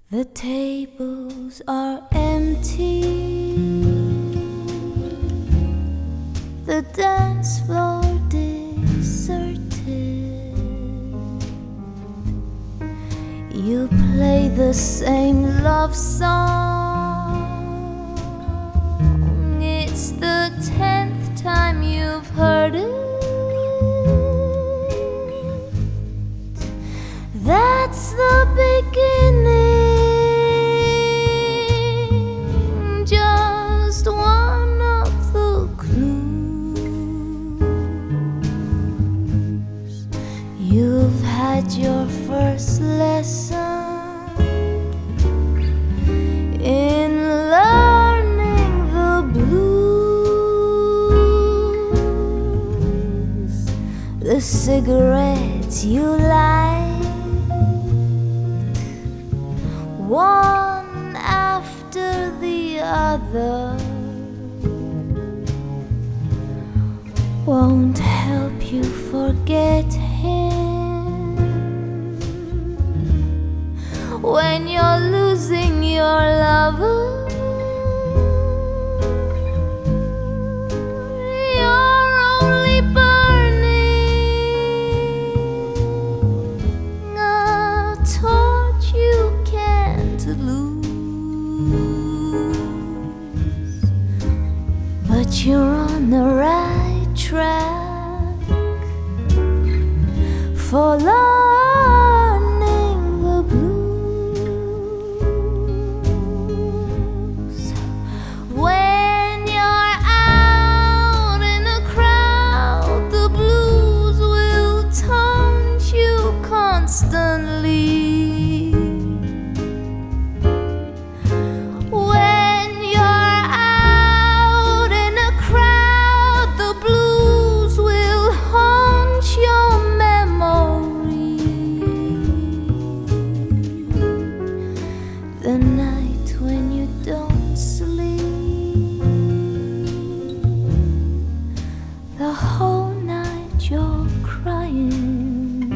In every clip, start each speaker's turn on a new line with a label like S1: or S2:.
S1: The tables are empty, the dance floor deserted. You play the same love song. It's the 10th time you've heard it. That's the beginning. Just one of the clues. You've had your first lesson in learning the blues. The cigarettes you light, one after the other, won't help you forget him. When you're losing your lover, you're only burning a torch you can't lose. But you're on the right track for learning the blues. When you're out in a crowd, the blues will taunt you constantly. When you're out in a crowd, the blues will haunt your memory. The night when you don't sleep, the whole night you're crying,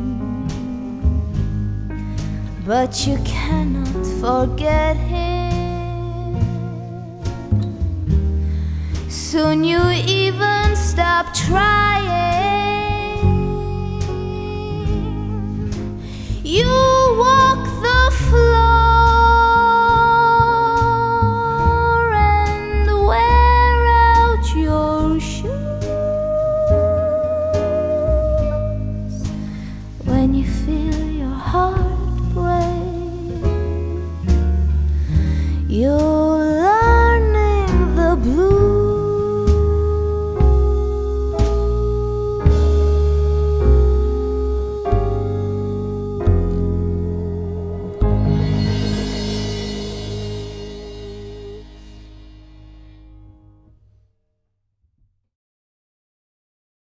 S1: but you cannot forget him. Soon you even stop trying. You walk the floor and wear out your shoes. When you feel your heart break, you'll